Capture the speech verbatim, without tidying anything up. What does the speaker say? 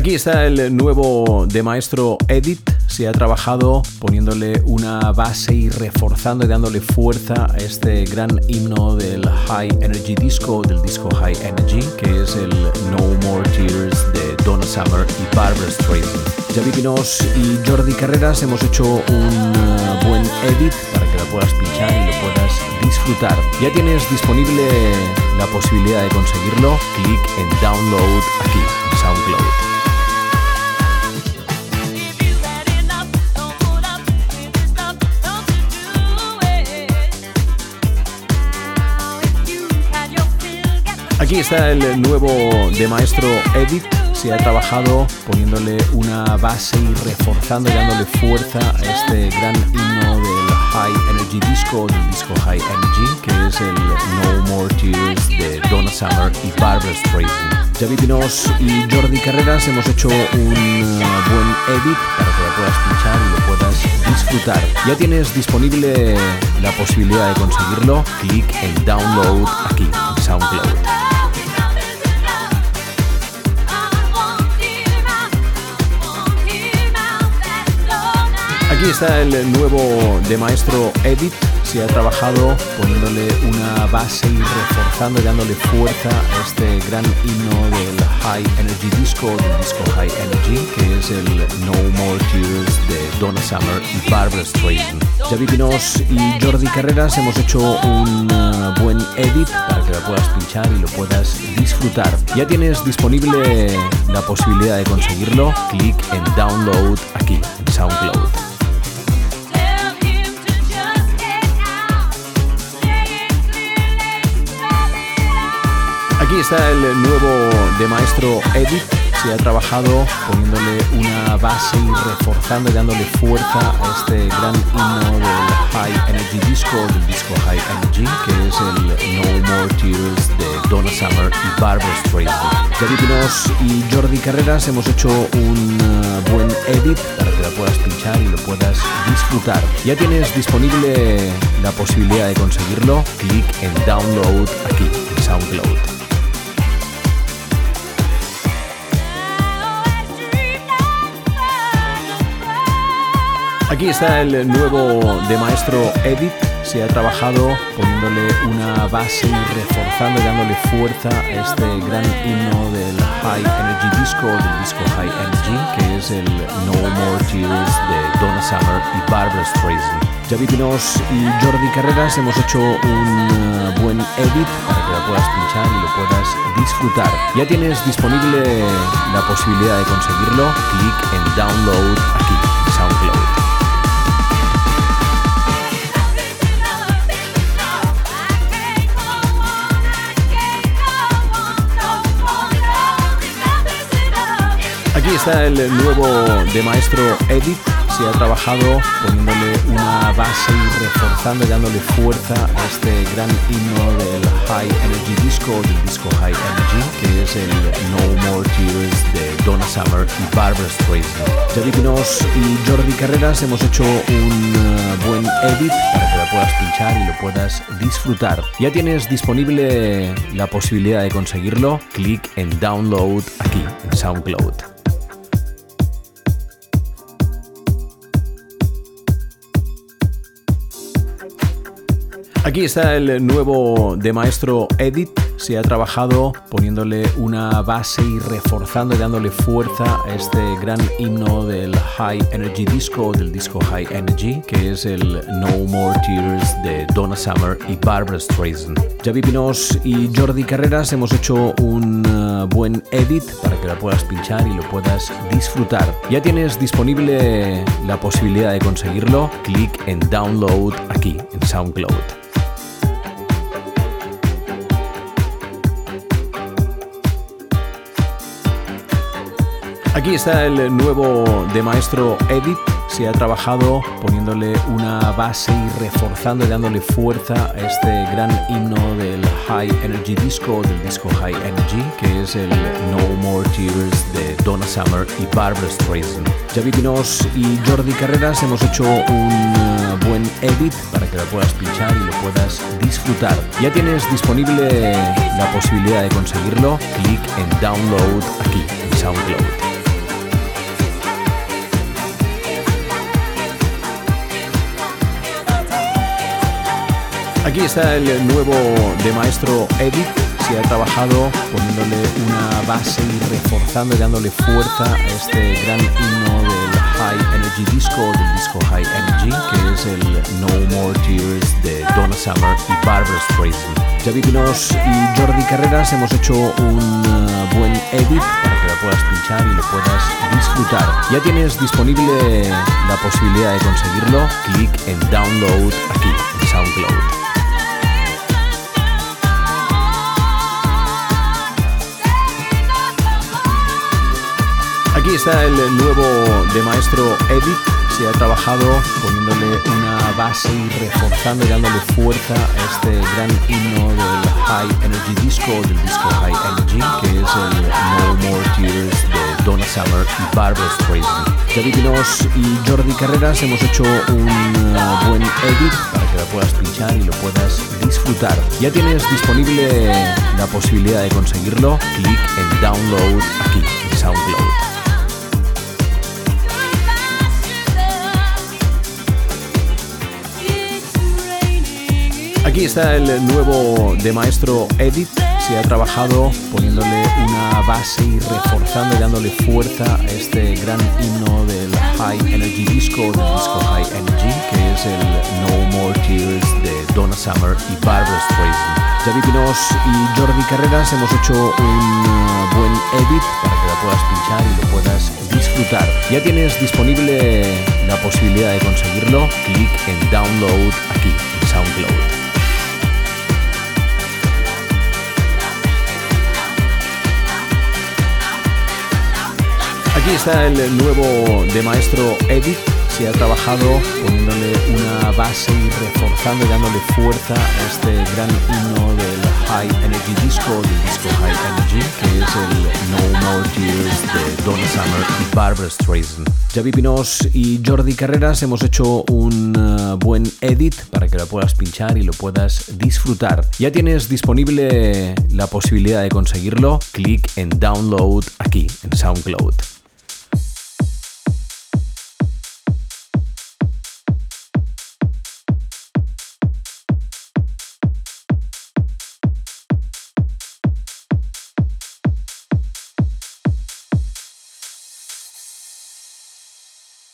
Aquí está el nuevo de Maestro Edit. Se ha trabajado poniéndole una base y reforzando y dándole fuerza a este gran himno del High Energy Disco, del disco High Energy, que es el No More Tears de Donna Summer y Barbra Streisand. Javi Pinós y Jordi Carreras hemos hecho un uh, buen edit para que la puedas pinchar y lo puedas disfrutar. Ya tienes disponible la posibilidad de conseguirlo. Clic en Download aquí en SoundCloud. Aquí está el nuevo de Maestro Edit. Se ha trabajado poniéndole una base y reforzando y dándole fuerza a este gran himno del High Energy Disco, del disco High Energy, que es el No More Tears de Donna Summer y Barbra Streisand. Javi Pinós y Jordi Carreras hemos hecho un uh, buen edit para que la puedas pinchar y lo puedas disfrutar. Ya tienes disponible la posibilidad de conseguirlo. Clic en Download aquí en SoundCloud. Aquí está el nuevo de Maestro Edit. Se ha trabajado poniéndole una base y reforzando y dándole fuerza a este gran himno del High Energy Disco, del disco High Energy, que es el No More Tears de Donna Summer y Barbra Streisand. Javi Pinós y Jordi Carreras hemos hecho un uh, buen edit para que la puedas pinchar y lo puedas disfrutar. Ya tienes disponible la posibilidad de conseguirlo. Clic en Download aquí en SoundCloud. Aquí está el nuevo de Maestro Edit. Se ha trabajado poniéndole una base y reforzando y dándole fuerza a este gran himno del High Energy Disco, del disco High Energy, que es el No More Tears de Donna Summer y Barbra Streisand. Javi Pinós y Jordi Carreras hemos hecho un uh, buen edit para que la puedas pinchar y lo puedas disfrutar. Ya tienes disponible la posibilidad de conseguirlo. Clic en Download aquí en SoundCloud. Aquí está el nuevo de Maestro Edit. Se ha trabajado poniéndole una base y reforzando y dándole fuerza a este gran himno del High Energy Disco, del disco High Energy, que es el No More Tears de Donna Summer y Barbra Streisand. Javi Pinós y Jordi Carreras hemos hecho un uh, buen edit para que la puedas pinchar y lo puedas disfrutar. Ya tienes disponible la posibilidad de conseguirlo. Clic en Download aquí en SoundCloud. Aquí está el nuevo de Maestro Edit. Se ha trabajado poniéndole una base y reforzando y dándole fuerza a este gran himno del High Energy Disco, del disco High Energy, que es el No More Tears de Donna Summer y Barbra Streisand. Javi Pinós y Jordi Carreras hemos hecho un uh, buen edit para que la puedas pinchar y lo puedas disfrutar. Ya tienes disponible la posibilidad de conseguirlo. Clic en Download aquí en SoundCloud. Aquí está el nuevo de Maestro Edit. Se ha trabajado poniéndole una base y reforzando y dándole fuerza a este gran himno del High Energy Disco, del disco High Energy, que es el No More Tears de Donna Summer y Barbra Streisand. Javi Pinós y Jordi Carreras hemos hecho un uh, buen edit para que la puedas pinchar y lo puedas disfrutar. Ya tienes disponible la posibilidad de conseguirlo. Clic en Download aquí en SoundCloud. Aquí está el nuevo de Maestro Edit. Se ha trabajado poniéndole una base y reforzando y dándole fuerza a este gran himno del High Energy Disco, del disco High Energy, que es el No More Tears de Donna Summer y Barbra Streisand. Javi Pinós y Jordi Carreras hemos hecho un uh, buen edit para que la puedas pinchar y lo puedas disfrutar. Ya tienes disponible la posibilidad de conseguirlo. Clic en Download aquí en SoundCloud. Aquí está el nuevo de Maestro Edit. Se ha trabajado poniéndole una base y reforzando y dándole fuerza a este gran himno del High Energy Disco, del disco High Energy, que es el No More Tears de Donna Summer y Barbra Streisand. Xavi Pinós y Jordi Carreras hemos hecho un uh, buen edit para que la puedas pinchar y lo puedas disfrutar. Ya tienes disponible la posibilidad de conseguirlo. Clic en Download aquí en SoundCloud. Aquí está el nuevo de Maestro Edit. Se ha trabajado poniéndole una base y reforzando y dándole fuerza a este gran himno del High Energy Disco, del disco High Energy, que es el No More Tears de Donna Summer y Barbra Streisand. Xavi Pinós y Jordi Carreras hemos hecho un uh, buen edit para que la puedas pinchar y lo puedas disfrutar. Ya tienes disponible la posibilidad de conseguirlo. Clic en Download aquí en SoundCloud. Aquí está el nuevo de Maestro Edit. Se ha trabajado poniéndole una base y reforzando y dándole fuerza a este gran himno del High Energy Disco, del disco High Energy, que es el No More Tears de Donna Summer y Barbra Streisand. Xavi Pinós y Jordi Carreras hemos hecho un buen edit para que la puedas pinchar y lo puedas disfrutar. Ya tienes disponible la posibilidad de conseguirlo. Clic en Download aquí en SoundCloud. Aquí está el nuevo de Maestro Edit. Se ha trabajado poniéndole una base y reforzando y dándole fuerza a este gran himno del High Energy Disco, del disco High Energy, que es el No More Tears de Donna Summer y Barbra Streisand. Xavi Pinós y Jordi Carreras hemos hecho un uh, buen edit para que la puedas pinchar y lo puedas disfrutar. Ya tienes disponible la posibilidad de conseguirlo. Clic en Download aquí en SoundCloud.